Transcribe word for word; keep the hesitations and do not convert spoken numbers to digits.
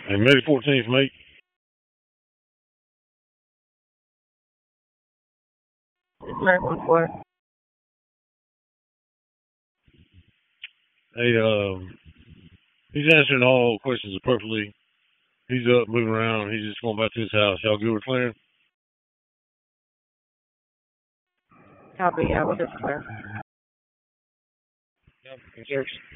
And May fourteenth, mate. nine one four. Hey, um, he's answering all questions perfectly. He's up, moving around. He's just going back to his house. Y'all good with clearing? Copy. I will just clear. Yep. Cheers.